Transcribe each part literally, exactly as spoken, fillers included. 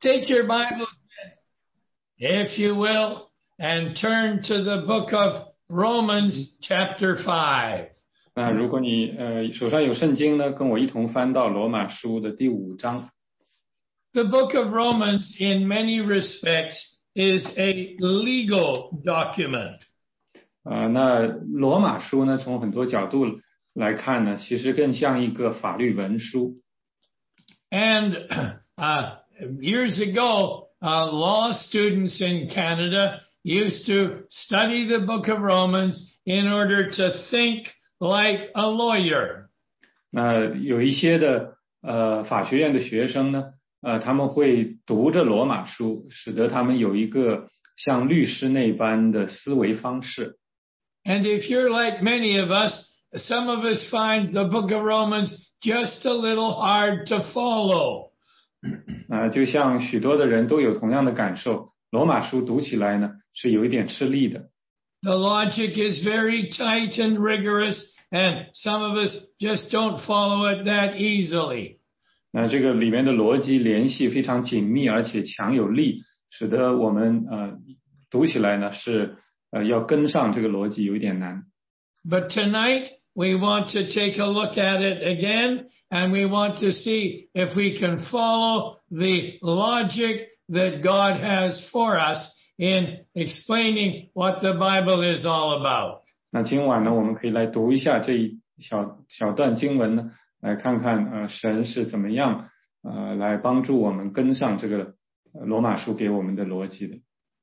Take your Bibles, if you will, and turn to the book of Romans chapter five. 那如果你呃手上有圣经呢，跟我一同翻到罗马书的第五章。 The book of Romans, in many respects, is a legal document. 呃，那罗马书呢，从很多角度来看呢，其实更像一个法律文书。 And uh, years ago, uh, law students in Canada used to study the book of Romans in order to think like a lawyer. 那有一些的呃法学院的学生呢，呃他们会读着罗马书，使得他们有一个像律师那般的思维方式。 And if you're like many of us, some of us find the book of Romans just a little hard to follow. 啊、呃，就像许多的人都有同样的感受，罗马书读起来呢是有一点吃力的。 The logic is very tight and rigorous, and some of us just don't follow it that easily. 那这个里面的逻辑联系非常紧密，而且强有力，使得我们呃读起来呢是呃要跟上这个逻辑有一点难。 But tonight we want to take a look at it again, and we want to see if we can follow the logic that God has for us in explaining what the Bible is all about. 那今晚呢，我们可以来读一下这一小小段经文呢，来看看呃神是怎么样呃来帮助我们跟上这个罗马书给我们的逻辑的。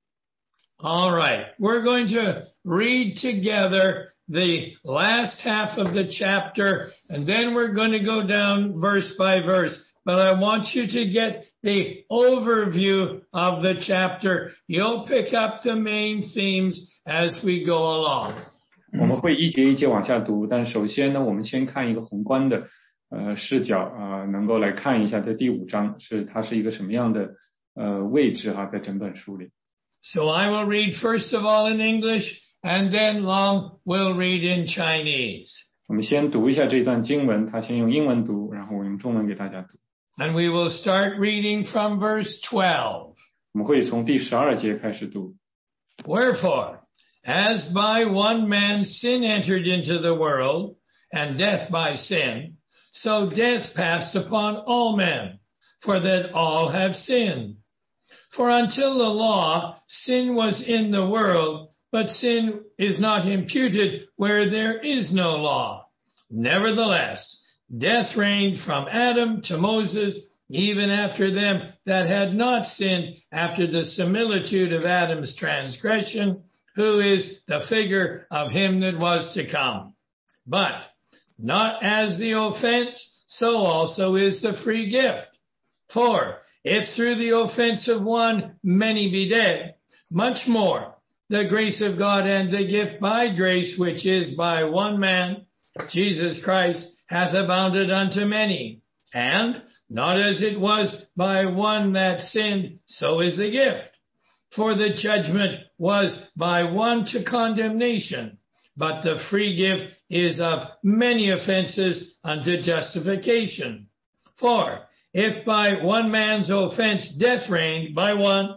All right, we're going to read together the last half of the chapter, and then we're going to go down verse by verse. But I want you to get the overview of the chapter. You'll pick up the main themes as we go along. 我们会一节一节往下读，但首先呢，我们先看一个宏观的呃视角啊、呃，能够来看一下这第五章是它是一个什么样的呃位置哈、啊，在整本书里。 So I will read first of all in English, and then Long will read in Chinese. 我们先读一下这段经文，他先用英文读，然后我用中文给大家读。 And we will start reading from verse twelve. 我们会从第十二节开始读。 Wherefore, as by one man sin entered into the world, and death by sin, so death passed upon all men, for that all have sinned. For until the law, sin was in the world, but sin is not imputed where there is no law. Nevertheless, death reigned from Adam to Moses, even after them that had not sinned, after the similitude of Adam's transgression, who is the figure of him that was to come. But not as the offense, so also is the free gift. For if through the offense of one many be dead, much more the grace of God and the gift by grace, which is by one man, Jesus Christ, hath abounded unto many. And not as it was by one that sinned, so is the gift. For the judgment was by one to condemnation, but the free gift is of many offenses unto justification. For if by one man's offense death reigned by one,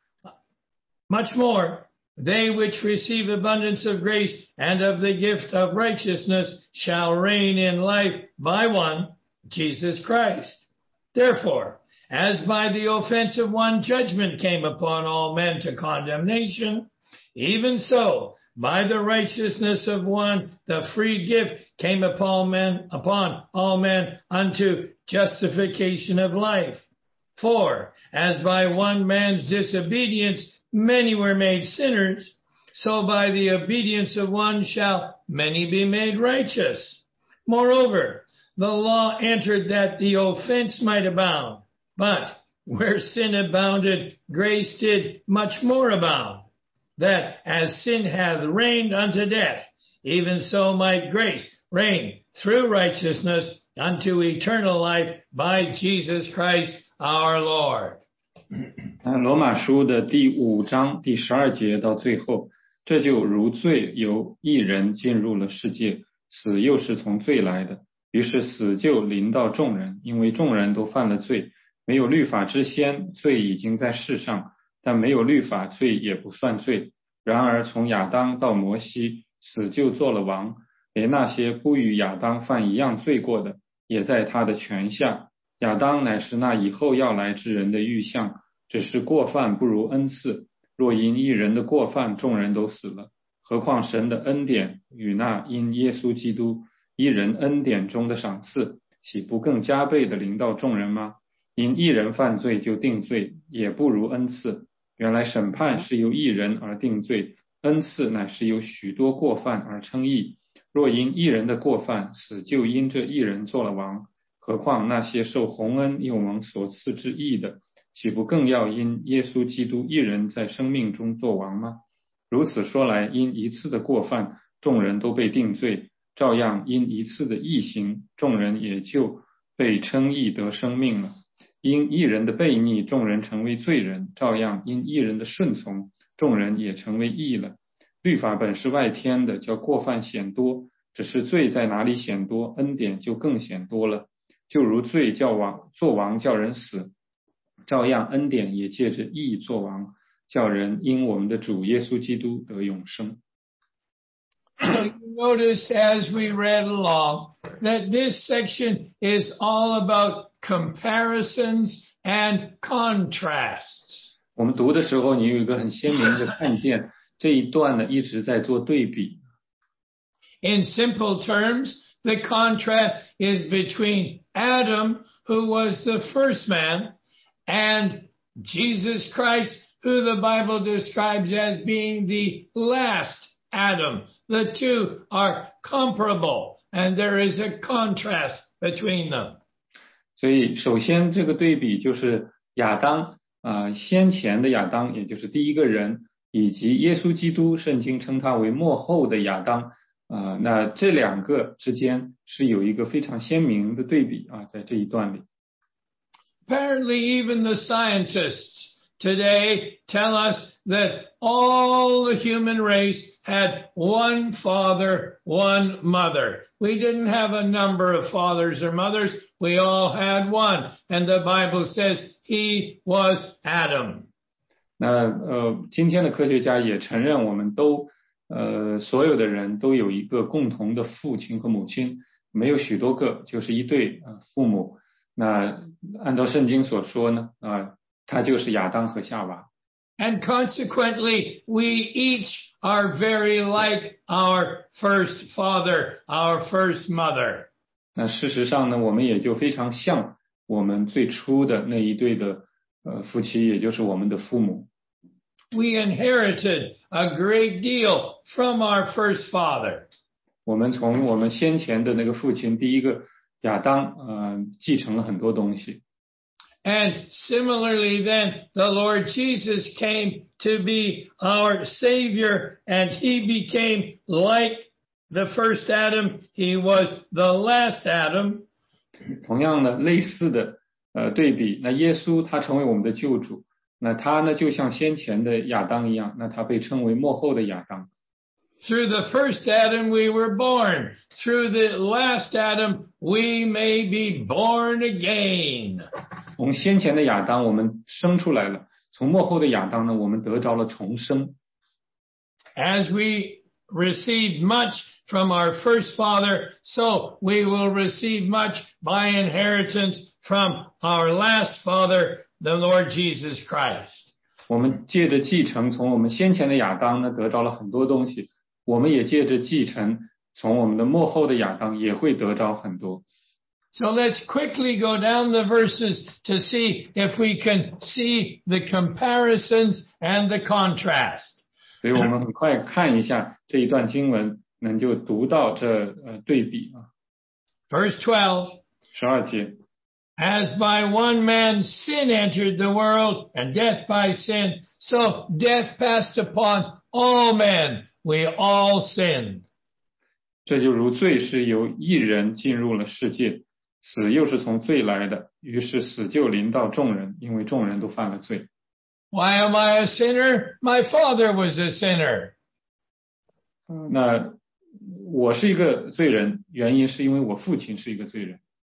much more they which receive abundance of grace and of the gift of righteousness shall reign in life by one, Jesus Christ. Therefore, as by the offense of one judgment came upon all men to condemnation, even so by the righteousness of one the free gift came upon men upon all men unto justification of life. For as by one man's disobedience many were made sinners, so by the obedience of one shall many be made righteous. Moreover, the law entered that the offense might abound, but where sin abounded, grace did much more abound, that as sin hath reigned unto death, even so might grace reign through righteousness unto eternal life by Jesus Christ our Lord. 罗马书的第五章第十二节到最后，这就如罪由一人进入了世界，死又是从罪来的，于是死就临到众人，因为众人都犯了罪， 没有律法之先，罪已经在世上，但没有律法，罪也不算罪。然而从亚当到摩西，死就做了王，连那些不与亚当犯一样罪过的，也在他的权下。亚当乃是那以后要来之人的预像，只是过犯不如恩赐。若因一人的过犯众人都死了，何况神的恩典与那因耶稣基督一人恩典中的赏赐，岂不更加倍的临到众人吗？因一人犯罪就定罪，也不如恩赐。原来审判是由一人而定罪，恩赐乃是由许多过犯而称义。若因一人的过犯，死就因这一人做了王，何况那些受洪恩又蒙所赐之义的，岂不更要因耶稣基督一人在生命中做王吗？如此说来，因一次的过犯，众人都被定罪，照样因一次的义行，众人也就被称义得生命了。因一人的悖逆，众人成为罪人，照样因一人的顺从，众人也成为义了。律法本是外添的，叫过犯显多，只是罪在哪里显多，恩典就更显多了。就如罪叫王做王叫人死，照样恩典也借着义做王，叫人因我们的主耶稣基督得永生。 So you notice as we read along that this section is all about comparisons and contrasts. 我们读的时候，你有一个很鲜明的看见，这一段呢一直在做对比。 In simple terms, the contrast is between Adam, who was the first man, and Jesus Christ, who the Bible describes as being the last Adam. The two are comparable, and there is a contrast between them. 所以首先这个对比就是亚当啊、呃，先前的亚当，也就是第一个人，以及耶稣基督，圣经称他为末后的亚当啊、呃，那这两个之间是有一个非常鲜明的对比啊，在这一段里。 Apparently, even the scientists today tell us that all the human race had one father, one mother. We didn't have a number of fathers or mothers. We all had one. And the Bible says he was Adam. 那呃，今天的科学家也承认，我们都呃所有的人都有一个共同的父亲和母亲，没有许多个，就是一对呃父母。那按照圣经所说呢，啊、呃，他就是亚当和夏娃。 And consequently, we each are very like our first father, our first mother. 那事实上呢，我们也就非常像我们最初的那一对的呃夫妻，也就是我们的父母。 We inherited a great deal from our first father. 我们从我们先前的那个父亲第一个亚当呃继承了很多东西。 And similarly then, the Lord Jesus came to be our Savior, and he became like the first Adam. He was the last Adam. 同样的，类似的呃对比，那耶稣他成为我们的救主，那他呢就像先前的亚当一样，那他被称为末后的亚当。 Through the first Adam we were born. Through the last Adam we may be born again. 从先前的亚当我们生出来了，从末后的亚当呢，我们得着了重生。 As we received much from our first father, so we will receive much by inheritance from our last father, the Lord Jesus Christ. 我们借着继承从我们先前的亚当呢，得着了很多东西，我们也借着继承从我们的末后的亚当也会得着很多。 So let's quickly go down the verses to see if we can see the comparisons and the contrast. 所以我们很快看一下这一段经文，能就读到这呃对比啊。 Verse twelve. 十二节。 As by one man sin entered the world, and death by sin, so death passed upon all men. We all sinned. 这就如罪是由一人进入了世界，死又是从罪来的，于是死就临到众人，因为众人都犯了罪。 Why am I a sinner? My father was a sinner. 那我是一个罪人，原因是因为我父亲是一个罪人。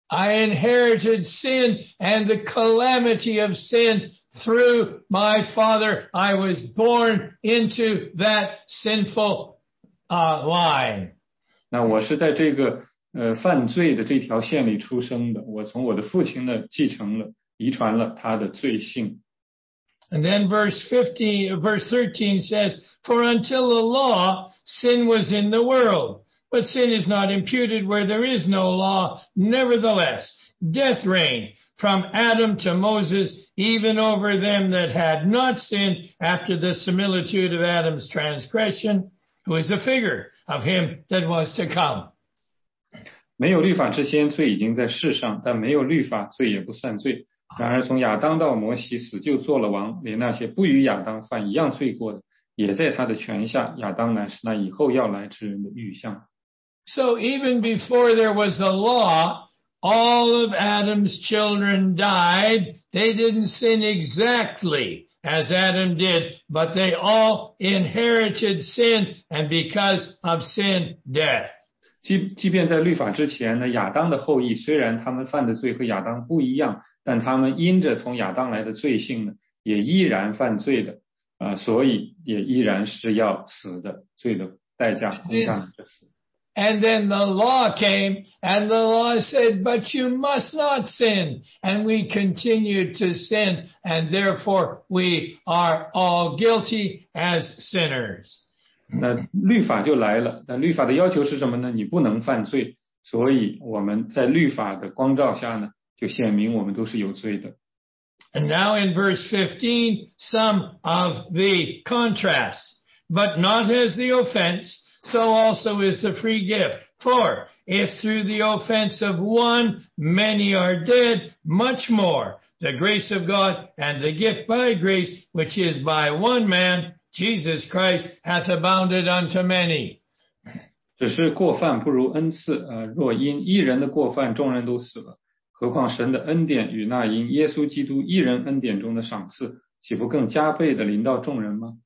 I inherited sin and the calamity of sin through my father. I was born into that sinful uh, line. 那我是在这个呃犯罪的这条线里出生的，我从我的父亲呢继承了、遗传了他的罪性。 And then verse fifteen, verse thirteen says, "For until the law, sin was in the world, but sin is not imputed where there is no law. Nevertheless, death reigned from Adam to Moses, even over them that had not sinned, after the similitude of Adam's transgression, who is a figure of him that was to come." 没有律法之先，罪已经在世上，但没有律法，罪也不算罪。然而从亚当到摩西，死就做了王，连那些不与亚当犯一样罪过的，也在他的权下。亚当乃是那以后要来之人的预像。 So even before there was a law, all of Adam's children died. They didn't sin exactly as Adam did, but they all inherited sin, and because of sin, death. 即即便在律法之前呢，亚当的后裔虽然他们犯的罪和亚当不一样，但他们因着从亚当来的罪性呢，也依然犯罪的啊、呃，所以也依然是要死的，罪的代价同样的死。 And then the law came, and the law said, "But you must not sin." And we continued to sin, and therefore we are all guilty as sinners. 那律法就来了，但律法的要求是什么呢？你不能犯罪，所以我们在律法的光照下呢，就显明我们都是有罪的。 And now in verse fifteen, some of the contrasts. "But not as the offense, so also is the free gift. For if through the offense of one many are dead, much more the grace of God and the gift by grace, which is by one man, Jesus Christ, hath abounded unto many." 只是过犯不如恩赐，呃，若因一人的过犯众人都死了，何况神的恩典与那因耶稣基督一人恩典中的赏赐，岂不更加倍的临到众人吗？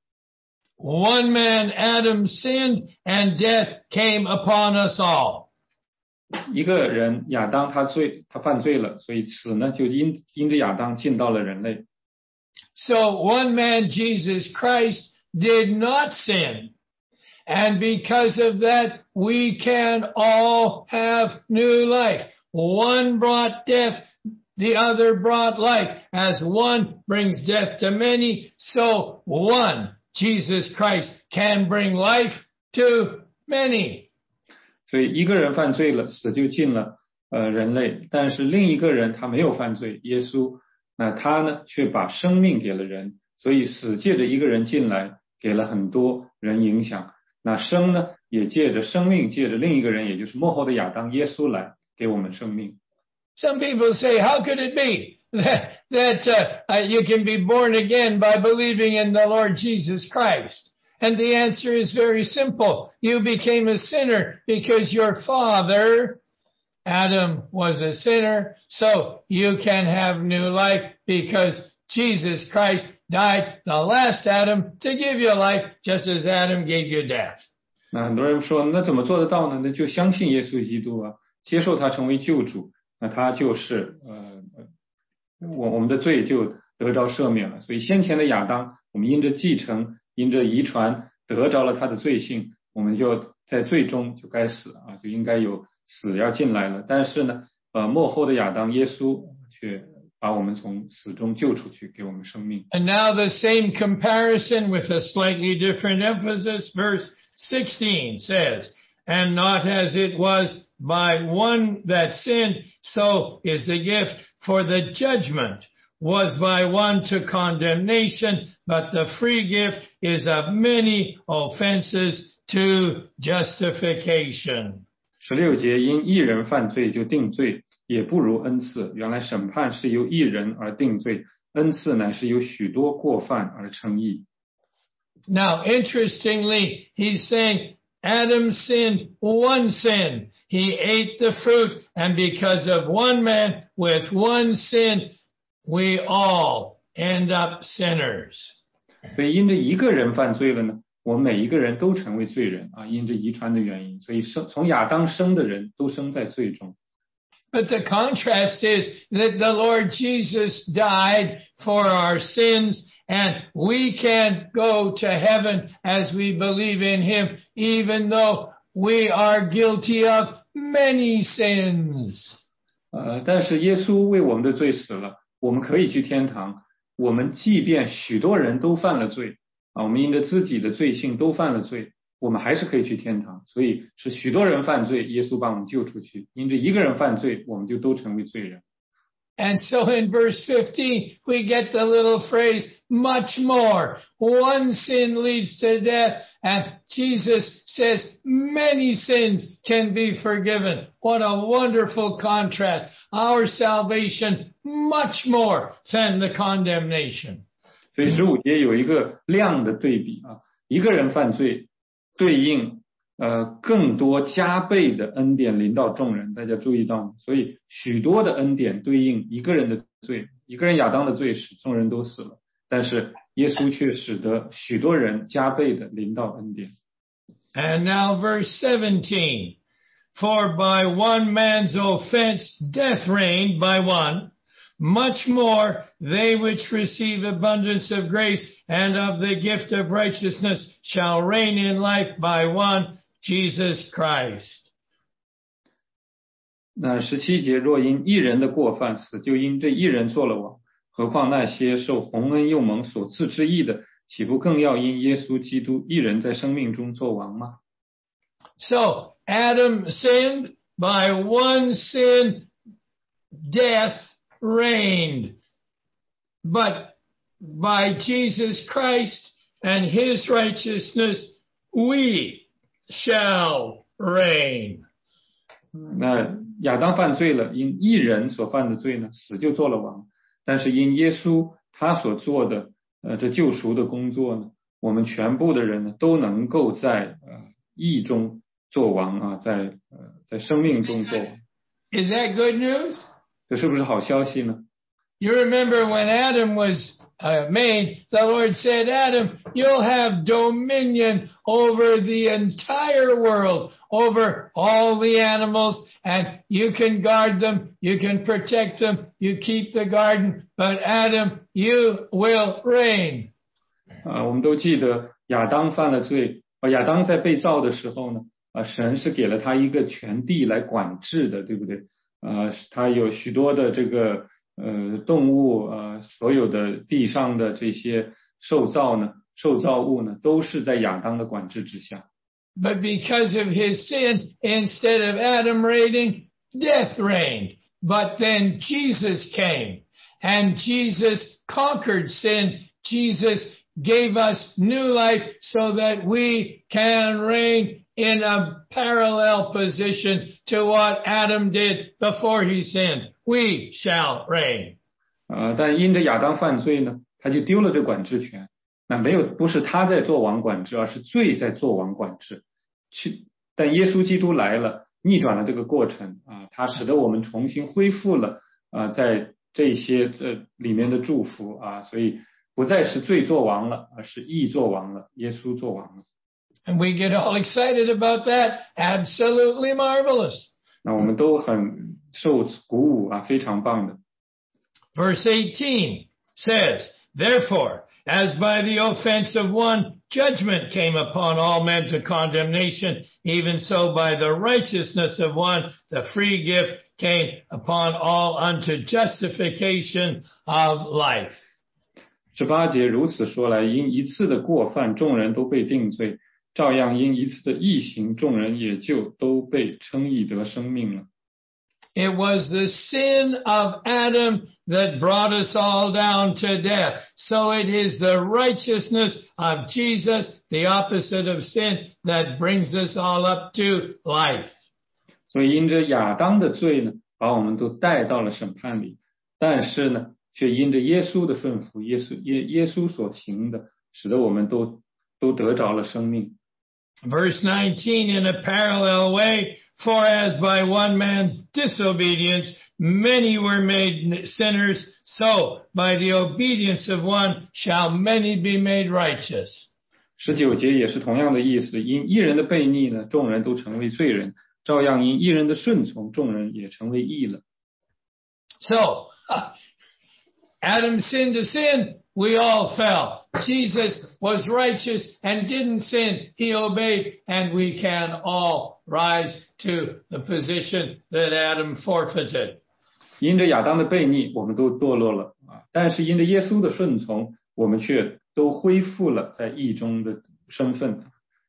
One man, Adam, sinned, and death came upon us all. 一个人亚当他罪他犯罪了，所以死呢就因因着亚当进到了人类。 So one man, Jesus Christ, did not sin. And because of that, we can all have new life. One brought death, the other brought life. As one brings death to many, so one, Jesus Christ, can bring life to many. 所以一个人犯罪了，死就进了呃人类，但是另一个人他没有犯罪，耶稣，那他呢却把生命给了人，所以死借着一个人进来，给了很多人影响。那生呢也借着生命，借着另一个人，也就是末后的亚当耶稣来给我们生命。 Some people say, how could it be that, that uh, uh, you can be born again by believing in the Lord Jesus Christ? And the answer is very simple. You became a sinner because your father, Adam, was a sinner. So you can have new life because Jesus Christ died, the last Adam, to give you life just as Adam gave you death. 那很多人说，那怎么做得到呢？那就相信耶稣基督啊，接受他成为救主。那他就是呃，我我们的罪就得着赦免了。所以先前的亚当，我们因着继承，因着遗传得着了他的罪性，我们就在罪中就该死啊，就应该有死要进来了。但是呢，呃，末后的亚当耶稣却把我们从死中救出去，给我们生命。 And now the same comparison with a slightly different emphasis. Verse sixteen says, "And not as it was by one that sinned, so is the gift. For the judgment was by one to condemnation, but the free gift is of many offenses to justification." 十六节，因一人犯罪就定罪，也不如恩赐。原来审判是由一人而定罪，恩赐乃是由许多过犯而称义。 Now, interestingly, he's saying Adam sinned one sin. He ate the fruit, and because of one man with one sin, we all end up sinners. 所以因着一个人犯罪了呢，我们每一个人都成为罪人啊，因着遗传的原因，所以生从亚当生的人都生在罪中。 But the contrast is that the Lord Jesus died for our sins, and we can go to heaven as we believe in him, even though we are guilty of many sins. 呃，但是耶稣为我们的罪死了，我们可以去天堂。我们即便许多人都犯了罪啊，我们因着自己的罪性都犯了罪，我们还是可以去天堂。所以是许多人犯罪，耶稣把我们救出去；因着一个人犯罪，我们就都成为罪人。 And so in verse fifteen, we get the little phrase, much more. One sin leads to death, and Jesus says many sins can be forgiven. What a wonderful contrast. Our salvation much more than the condemnation. 所以十五节有一个量的对比啊，一个人犯罪对应呃，更多加倍的恩典临到众人，大家注意到吗？所以许多的恩典对应一个人的罪，一个人亚当的罪使众人都死了，但是耶稣却使得许多人加倍的临到恩典。 And now verse seventeen, for by one man's offense death reigned by one, much more they which receive abundance of grace and of the gift of righteousness shall reign in life by one, Jesus Christ. 那十七节，若因一人的过犯死，就因这一人做了王，何况那些受洪恩又蒙所赐之义的，岂不更要因耶稣基督一人在生命中做王吗？ So Adam sinned, by one sin death reigned, but by Jesus Christ and his righteousness we shall reign. 那亚当犯罪了，因一人所犯的罪呢，死就做了王。但是因耶稣他所做的呃这救赎的工作呢，我们全部的人呢都能够在呃义中做王啊，在呃在生命中做王。 Is that good news? 这是不是好消息呢？ You remember when Adam was uh, made, the Lord said, Adam, you'll have dominion over the entire world, over all the animals, and you can guard them, you can protect them, you keep the garden, but Adam, you will reign. 啊，我们都记得亚当犯了罪，啊，亚当在被造的时候呢，啊，神是给了他一个全地来管制的，对不对？啊，他有许多的这个呃动物，呃，所有的地上的这些受造呢，受造物呢，都是在亚当的管制之下。 But because of his sin, instead of Adam reigning, death reigned. But then Jesus came, and Jesus conquered sin. Jesus gave us new life so that we can reign in a parallel position to what Adam did before he sinned. We shall reign. 呃，但因着亚当犯罪呢，他就丢了这管制权。那没有，不是他在做王管制，而是罪在做王管制。去，但耶稣基督来了，逆转了这个过程啊，他使得我们重新恢复了啊，在这些呃里面的祝福啊，所以不再是罪做王了，而是义做王了，耶稣做王了。 And we get all excited about that. Absolutely marvelous. 那我们都很受鼓舞啊，非常棒的。 Verse eighteen says, Therefore, as by the offense of one, judgment came upon all men to condemnation, even so by the righteousness of one, the free gift came upon all unto justification of life. 十八节如此说来，因一次的过犯，众人都被定罪，照样因一次的义行，众人也就都被称义得生命了。 It was the sin of Adam that brought us all down to death. So it is the righteousness of Jesus, the opposite of sin, that brings us all up to life. 所以因着亚当的罪呢，把我们都带到了审判里，但是呢，却因着耶稣的顺服，耶稣耶耶稣所行的，使得我们都都得着了生命。 Verse nineteen, in a parallel way, for as by one man's disobedience many were made sinners, so by the obedience of one shall many be made righteous. 十九节也是同样的意思，因一人的悖逆呢，众人都成为罪人，照样因一人的顺从，众人也成为义了。 So, Adam sinned to sin, we all fell. Jesus was righteous and didn't sin, he obeyed, and we can all rise to the position that Adam forfeited. 因着亚当的悖逆，我们都堕落了啊！但是因着耶稣的顺从，我们却都恢复了在义中的身份。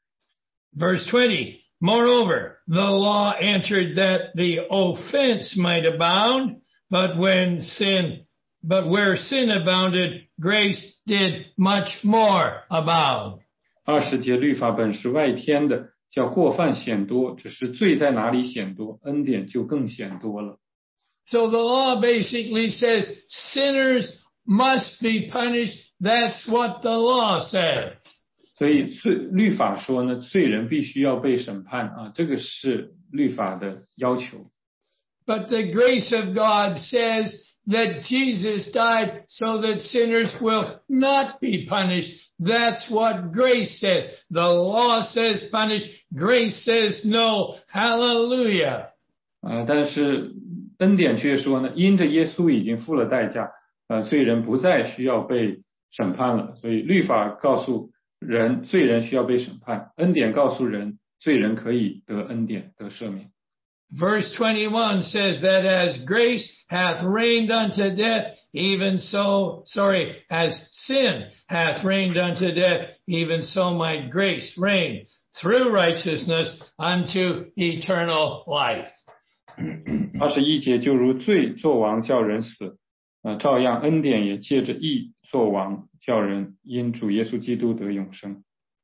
Verse twenty, moreover, the law entered that the offense might abound, but when sin, but where sin abounded, grace did much more abound. 二十节，律法本是外添的，叫过犯显多，只是罪在哪里显多，恩典就更显多了。 So the law basically says sinners must be punished. That's what the law says. 所以罪律法说呢，罪人必须要被审判啊，这个是律法的要求。 But the grace of God says that Jesus died so that sinners will not be punished. That's what grace says. The law says punish. Grace says no. Hallelujah. 啊，但是恩典却说呢，因着耶稣已经付了代价，呃，罪人不再需要被审判了。所以律法告诉人，罪人需要被审判；恩典告诉人，罪人可以得恩典，得赦免。 Verse twenty-one says that as grace hath reigned unto death, even so, sorry, as sin hath reigned unto death, even so might grace reign through righteousness unto eternal life. 二十一节，就如罪作王叫人死，呃，照样恩典也借着义作王叫人因主耶稣基督得永生。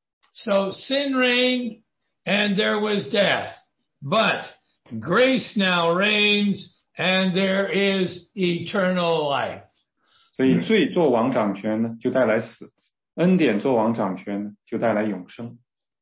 So sin reigned and there was death, but grace now reigns and there is eternal life. 所以罪作王掌权呢，就带来死；恩典作王掌权呢，就带来永生。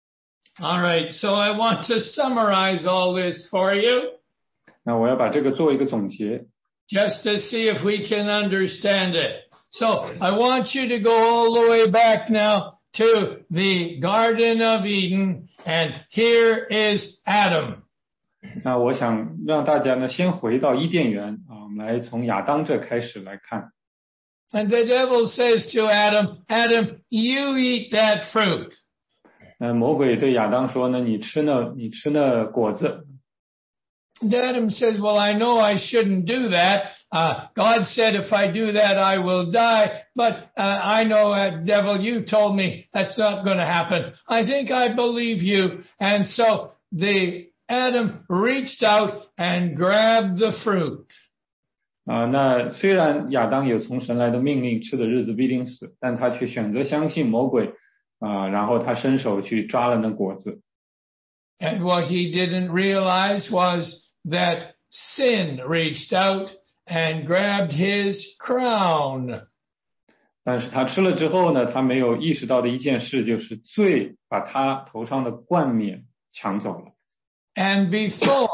All right, so I want to summarize all this for you. 那我要把这个做一个总结。 Just to see if we can understand it. So I want you to go all the way back now to the Garden of Eden, and here is Adam. 那我想让大家呢先回到伊甸园啊，我们来从亚当这开始来看。 And the devil says to Adam, Adam, you eat that fruit. 那魔鬼对亚当说呢，你吃那你吃那果子。 And Adam says, well, I know I shouldn't do that. Uh, God said if I do that, I will die. But uh, I know, uh, devil, you told me that's not going to happen. I think I believe you. And so the Adam reached out and grabbed the fruit. 啊，那虽然亚当有从神来的命令，吃的日子必定死，但他却选择相信魔鬼啊，然后他伸手去抓了那果子。 And what he didn't realize was that sin reached out and grabbed his crown. 但是他吃了之后呢，他没有意识到的一件事就是罪把他头上的冠冕抢走了。 And before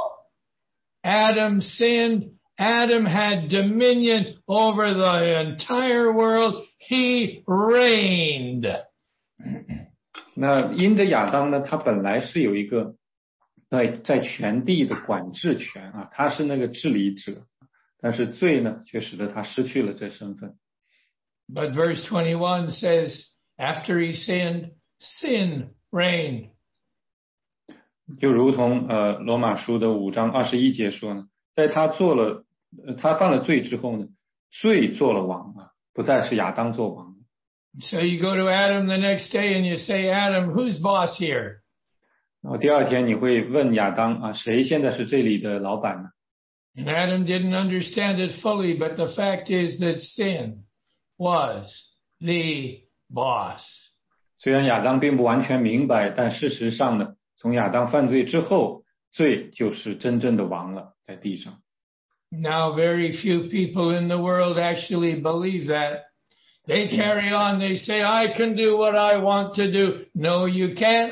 Adam sinned, Adam had dominion over the entire world. He reigned. 那因着亚当呢，他本来是有一个在在全地的管制权啊，他是那个治理者，但是罪呢，却使得他失去了这身份。 But verse twenty-one says, after he sinned, sin reigned. 就如同呃罗马书的五章二十一节说呢，在他做了、呃、他犯了罪之后呢，罪做了王啊，不再是亚当做王。 So you go to Adam the next day and you say, Adam, who's boss here? 然后第二天你会问亚当啊，谁现在是这里的老板呢？ And Adam didn't understand it fully, but the fact is that sin was the boss. 虽然亚当并不完全明白，但事实上呢，从亚当犯罪之后，罪就是真正的王了，在地上。 Now very few people in the world actually believe that. They carry on, they say, I can do what I want to do. No, you can't.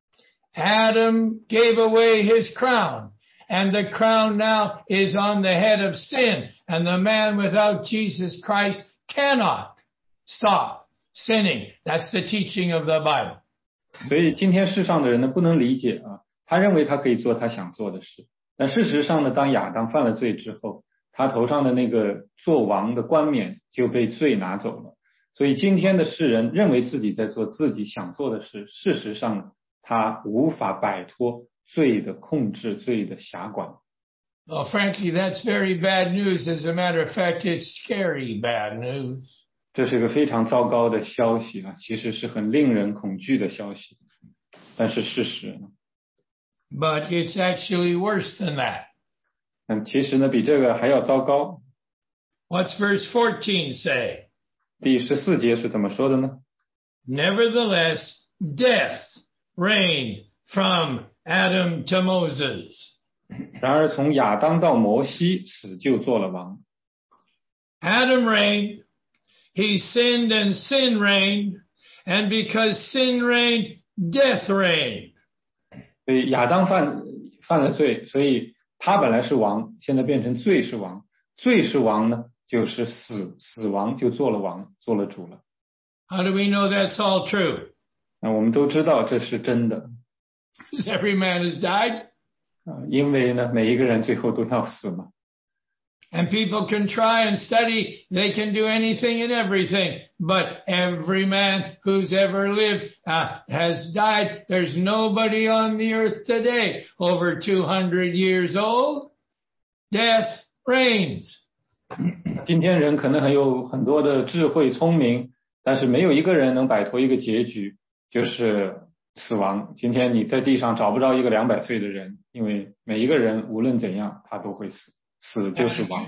Adam gave away his crown, and the crown now is on the head of sin, and the man without Jesus Christ cannot stop sinning. That's the teaching of the Bible. 所以今天世上的人呢，不能理解啊，他认为他可以做他想做的事，但事实上呢，当亚当犯了罪之后， 他头上的那个做王的冠冕就被罪拿走了。所以今天的世人认为自己在做自己想做的事，事实上他无法摆脱罪的控制，罪的辖管。 Well, frankly, that's very bad news. As a matter of fact, it's scary bad news. 这是一个非常糟糕的消息啊，其实是很令人恐惧的消息，但是事实呢？ But it's actually worse than that. 嗯，其实呢，比这个还要糟糕。 What's verse fourteen say? 第十四节是怎么说的呢？ Nevertheless, death reigned from Adam to Moses. 然而从亚当到摩西，死就做了王。 Adam reigned, he sinned and sin reigned, and because sin reigned, death reigned. 所以亚当犯犯了罪，所以他本来是王，现在变成罪是王。罪是王呢，就是死，死亡就做了王，做了主了。 How do we know that's all true? 那我们都知道这是真的。 Because every man has died. 啊，因为呢，每一个人最后都要死嘛。 And people can try and study, they can do anything and everything, but every man who's ever lived uh, has died. There's nobody on the earth today over two hundred years old. Death reigns. 今天人可能很有很多的智慧聪明，但是没有一个人能摆脱一个结局，就是死亡。今天你在地上找不着一个两百岁的人，因为每一个人无论怎样他都会死。死就是王。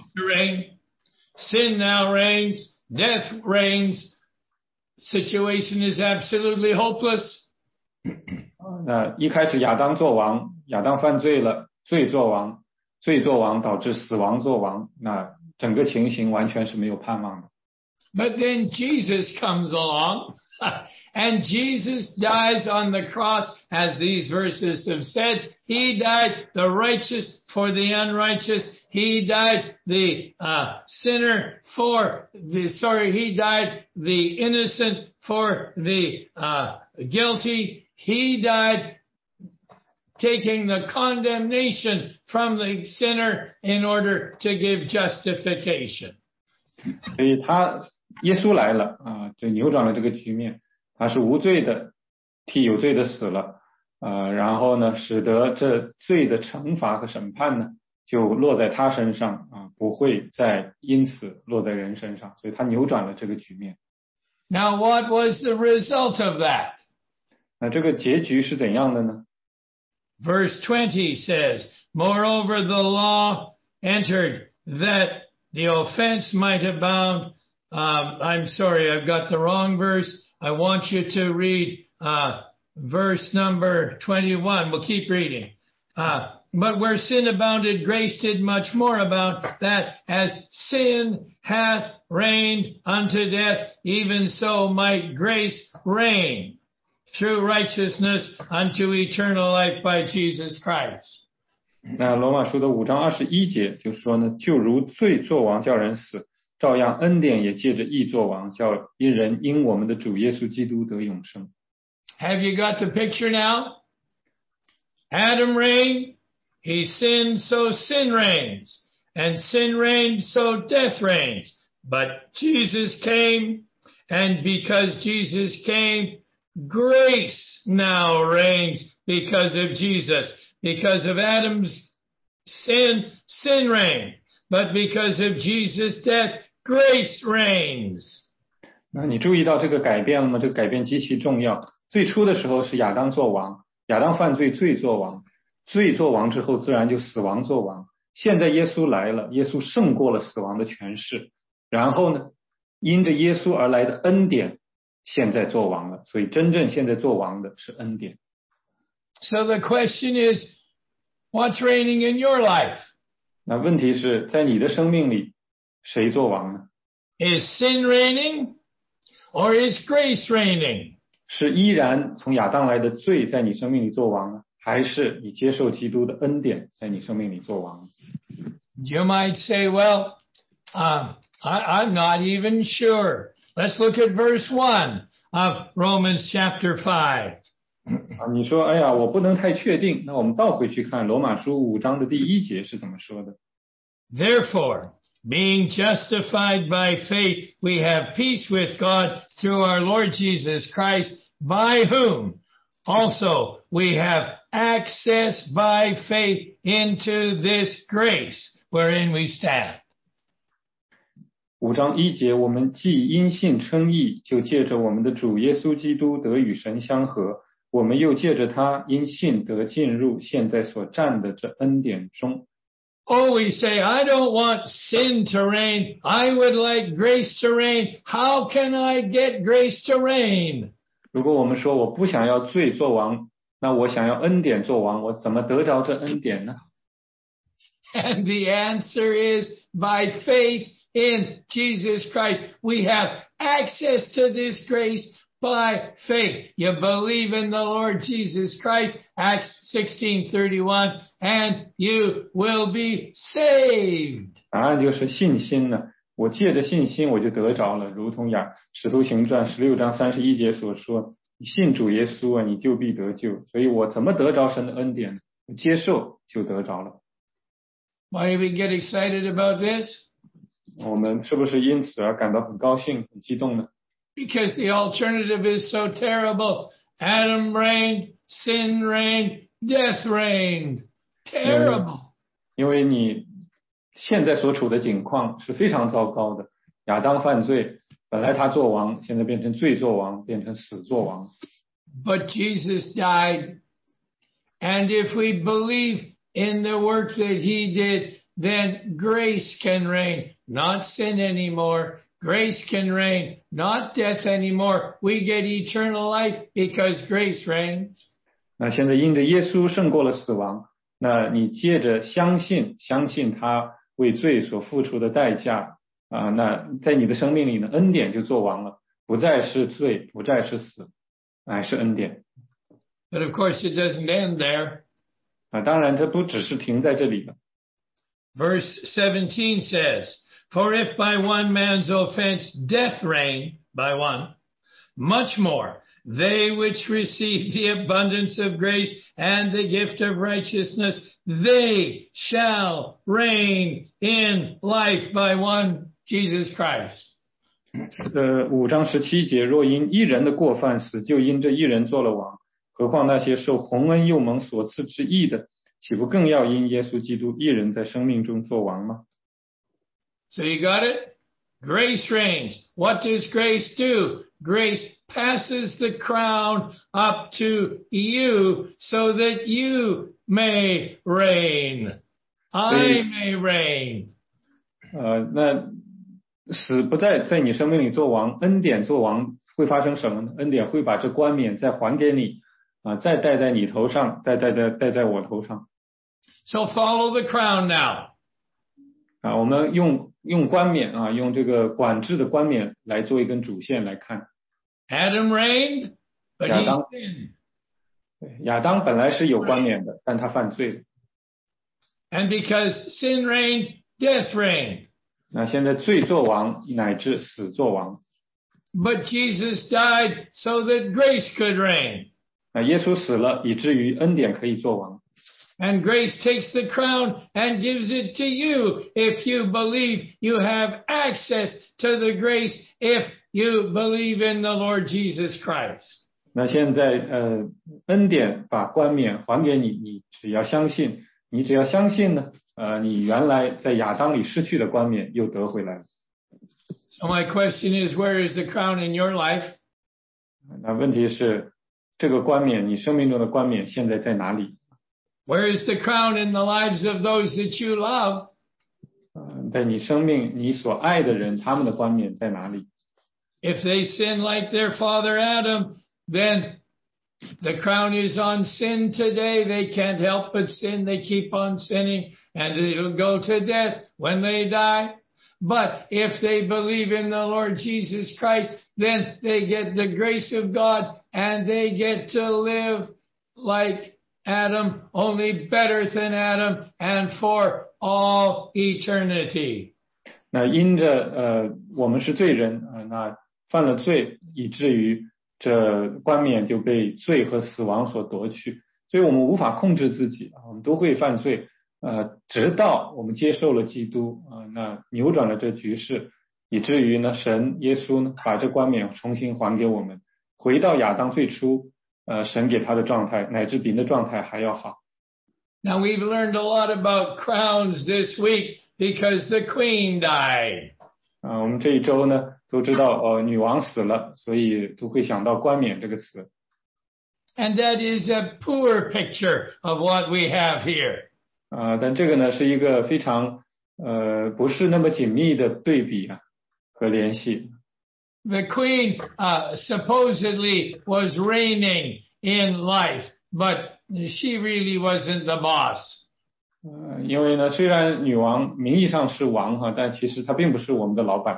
Sin now reigns, death reigns. Situation is absolutely hopeless. 那一开始亚当做王，亚当犯罪了，罪做王，罪做王导致死亡做王，那整个情形完全是没有盼望的。 But then Jesus comes along, and Jesus dies on the cross, as these verses have said. He died the righteous for the unrighteous. He died the uh, sinner for the, sorry, he died the innocent for the uh, guilty. He died taking the condemnation from the sinner in order to give justification. 所以他耶稣来了啊，就扭转了这个局面。他是无罪的，替有罪的死了，呃，然后呢，使得这罪的惩罚和审判呢，就落在他身上啊，不会再因此落在人身上，所以他扭转了这个局面。 Now, what was the result of that? 那这个结局是怎样的呢？ Verse twenty says, Moreover, the law entered that the offense might abound. Um, I'm sorry, I've got the wrong verse. I want you to read uh, verse number twenty-one. We'll keep reading. Uh, but where sin abounded, grace did much more abound, that as sin hath reigned unto death, even so might grace reign through righteousness unto eternal life by Jesus Christ. 那罗马书的五章二十一节就说呢，就如罪作王叫人死，照样恩典也借着义作王，叫一人因我们的主耶稣基督得永生。 Have you got the picture now? Adam reigned, he sinned, so sin reigns, and sin reigned, so death reigns. But Jesus came, and because Jesus came, grace now reigns because of Jesus. Because of Adam's sin, sin reigned. But because of Jesus' death, grace reigns. 那你注意到这个改变了吗？这个改变极其重要。最初的时候是亚当做王，亚当犯罪，罪做王，罪做王之后自然就死亡做王。现在耶稣来了，耶稣胜过了死亡的权势，然后呢，因着耶稣而来的恩典，现在做王了。所以真正现在做王的是恩典。 So the question is, what's reigning in your life? 那问题是在你的生命里，谁做王呢？ Is sin reigning or is grace reigning? 是依然从亚当来的罪在你生命里做王呢，还是你接受基督的恩典在你生命里做王？ You might say, well, uh, I, I'm not even sure. Let's look at verse one of Romans chapter five. 啊，你说，哎呀，我不能太确定。那我们倒回去看罗马书五章的第一节是怎么说的 Therefore, being justified by faith, we have peace with God through our Lord Jesus Christ, by whom also we have access by faith into this grace wherein we stand. 五章一节，我们既因信称义，就借着我们的主耶稣基督得与神相合，我们又借着他因信得进入现在所占的这恩典中。 Oh, we say, I don't want sin to reign. I would like grace to reign. How can I get grace to reign? 如果我们说我不想要罪作王，那我想要恩典作王，我怎么得着这恩典呢？ And the answer is by faith in Jesus Christ. We have access to this grace by faith. You believe in the Lord Jesus Christ, Acts sixteen thirty-one, and you will be saved. 答案就是信心呢。我借着信心我就得着了，如同亚使徒行传十六章三十一节所说，你信主耶稣啊，你就必得救。所以我怎么得着神的恩典？接受就得着了。 Why do we get excited about this? 我们是不是因此而感到很高兴、很激动呢？ Because the alternative is so terrible. Adam reigned, sin reigned, death reigned. Terrible. 因为你现在所处的境况是非常糟糕的。亚当犯罪，本来他做王，现在变成罪作王，变成死作王。 But Jesus died. And if we believe in the work that he did, then grace can reign, not sin anymore. Grace can reign, not death anymore. We get eternal life because grace reigns. 那现在因着耶稣胜过了死亡，那你借着相信，相信他为罪所付出的代价啊，那在你的生命里呢，恩典就做完了，不再是罪，不再是死，乃是恩典。 But of course it doesn't end there. 啊，当然这不只是停在这里了。 Verse seventeen says, For if by one man's offense death reigned by one, much more they which receive the abundance of grace and the gift of righteousness, they shall reign in life by one, Jesus Christ. 呃，五章十七节，若因一人的过犯死，就因这一人做了王，何况那些受洪恩又蒙所赐之义的，岂不更要因耶稣基督一人在生命中做王吗？ So you got it? Grace reigns. What does grace do? Grace passes the crown up to you so that you may reign. I may reign. 呃，那死不再在你生命里做王，恩典做王会发生什么呢？恩典会把这冠冕再还给你啊，再戴在你头上，再戴在戴在我头上。 So follow the crown now. 啊，我们用用冠冕啊，用这个管制的冠冕来做一根主线来看。 Adam reigned, but he sinned. 亚当本来是有冠冕的，但他犯罪了。 And because sin reigned, death reigned. 那现在罪作王，乃至死作王。 But Jesus died so that grace could reign. 那耶稣死了，以至于恩典可以作王。 And grace takes the crown and gives it to you if you believe you have access to the grace if you believe in the Lord Jesus Christ. 那现在呃，恩典把冠冕还给你，你只要相信，你只要相信呢，呃，你原来在亚当里失去的冠冕又得回来了。 So my question is, where is the crown in your life? 那问题是，这个冠冕，你生命中的冠冕现在在哪里？ Where is the crown in the lives of those that you love? 呃，在你生命你所爱的人，他们的冠冕在哪里？ If they sin like their father Adam, then the crown is on sin today. They can't help but sin. They keep on sinning, and it'll go to death when they die. But if they believe in the Lord Jesus Christ, then they get the grace of God, and they get to live like Adam, only better than Adam, and for all eternity. 那因着呃我们是罪人啊、呃，那犯了罪，以至于这冠冕就被罪和死亡所夺去，所以我们无法控制自己啊，我们都会犯罪呃，直到我们接受了基督啊、呃，那扭转了这局势，以至于呢，神耶稣呢把这冠冕重新还给我们，回到亚当最初呃神给他的状态，乃至比那状态还要好。 Now we've learned a lot about crowns this week because the queen died. 啊、呃，我们这一周呢都知道呃女王死了，所以都会想到冠冕这个词。 And that is a poor picture of what we have here. 啊、呃，但这个呢是一个非常呃不是那么紧密的对比啊和联系。 The queen uh, supposedly was reigning in life, but she really wasn't the boss. 呃，因为呢，虽然女王名义上是王哈，但其实她并不是我们的老板。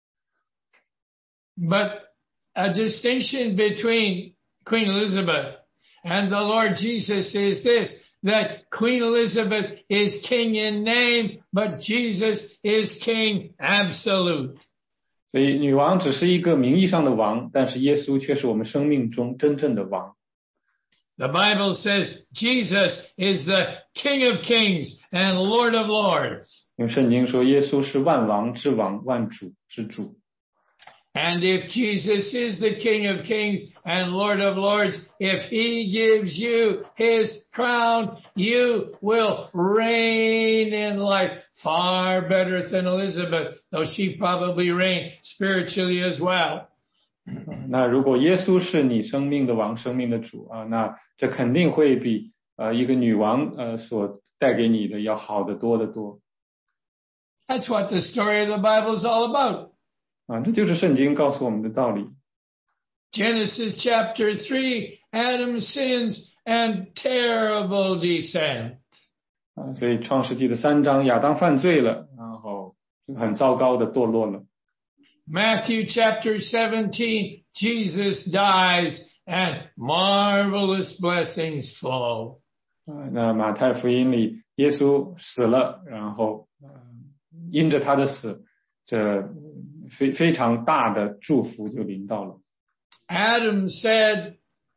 But a distinction between Queen Elizabeth and the Lord Jesus is this, that Queen Elizabeth is king in name, but Jesus is king absolute. 所以女王只是一个名义上的王，但是耶稣却是我们生命中真正的王。 The Bible says Jesus is the King of Kings and Lord of Lords. 因为圣经说耶稣是万王之王，万主之主。 And if Jesus is the King of Kings and Lord of Lords, if he gives you his crown, you will reign in life far better than Elizabeth, though she probably reigned spiritually as well. 那如果耶稣是你生命的王，生命的主啊，那这肯定会比呃一个女王呃所带给你的要好得多得多。 That's what the story of the Bible is all about. 啊，这就是圣经告诉我们的道理。 Genesis chapter three, Adam sins and terrible descent. 啊，所以创世纪的三章，亚当犯罪了，然后很糟糕的堕落了。 Matthew chapter seventeen, Jesus dies and marvelous blessings flow. 啊，那马太福音里，耶稣死了，然后、呃、因着他的死，这非非常大的祝福就临到了。 Adam said,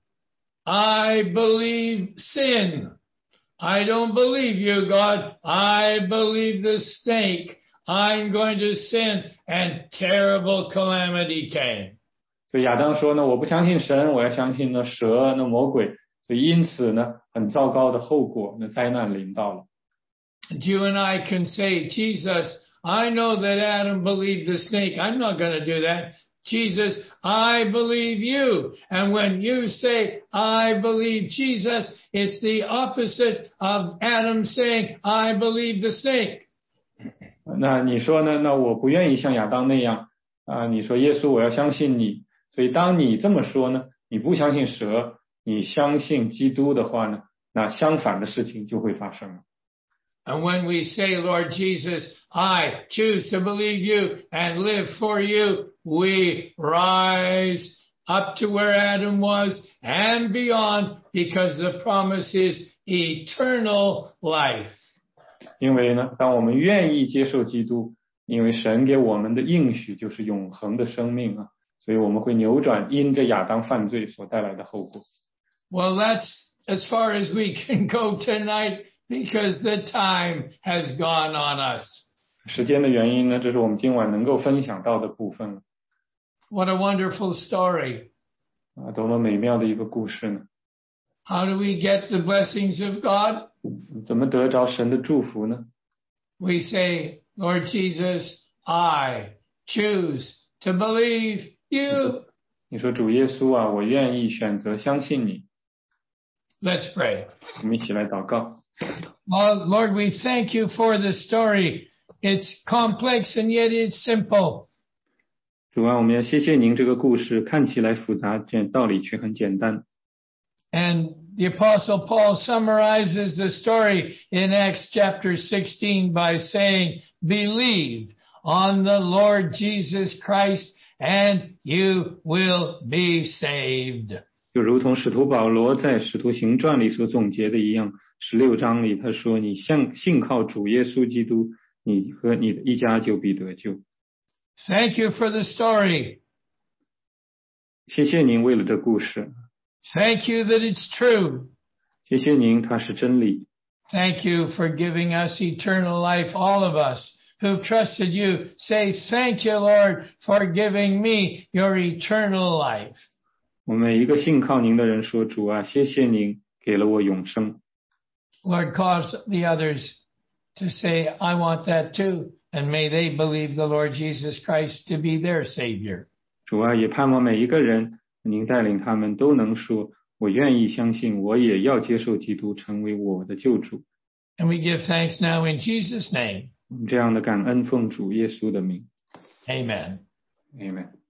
I believe sin. I don't believe you, God. I believe the snake. I'm going to sin, and terrible calamity came. 所以亚当说呢，我不相信神，我要相信那蛇，那魔鬼。所以因此呢，很糟糕的后果，那灾难临到了。 And you and I can say, Jesus, I know that Adam believed the snake. I'm not going to do that. Jesus, I believe you. And when you say, I believe Jesus, it's the opposite of Adam saying, I believe the snake. 那你说呢？那我不愿意像亚当那样啊！你说耶稣，我要相信你。所以当你这么说呢，你不相信蛇，你相信基督的话呢，那相反的事情就会发生了。 And when we say, Lord Jesus, I choose to believe you and live for you, we rise up to where Adam was and beyond, because the promise is eternal life. 因为呢，当我们愿意接受基督，因为神给我们的应许就是永恒的生命啊，所以我们会扭转因着亚当犯罪所带来的后果。 Well, that's as far as we can go tonight, because the time has gone on us. 时间的原因呢，这是我们今晚能够分享到的部分了。 What a wonderful story. 啊，多么美妙的一个故事呢！ How do we get the blessings of God? 怎么得着神的祝福呢？ We say, Lord Jesus, I choose to believe you. 你说主耶稣啊，我愿意选择相信你。 Let's pray. 我们一起来祷告。 Oh, Lord, we thank you for the story. It's complex and yet it's simple. 主啊，我们要谢谢您这个故事，看起来复杂，这道理却很简单。 And the Apostle Paul summarizes the story in Acts chapter sixteen by saying, believe on the Lord Jesus Christ and you will be saved. 就如同使徒保罗在使徒行传里所总结的一样，十六章里他说，你信信靠主耶稣基督，你和你的一家就必得救。 Thank you for the story. 谢谢您为了这故事。 Thank you that it's true. 谢谢您，它是真理。 Thank you for giving us eternal life, all of us who've trusted you. Say, thank you, Lord, for giving me your eternal life. 我们每一个信靠您的人说，主啊，谢谢您给了我永生。 Lord, cause the others to say, I want that too, and may they believe the Lord Jesus Christ to be their Savior. 主啊，也盼望每一个人，您带领他们都能说，我愿意相信，我也要接受基督成为我的救主。 And we give thanks now in Jesus' name. 这样的感恩奉主耶稣的名。 Amen. Amen.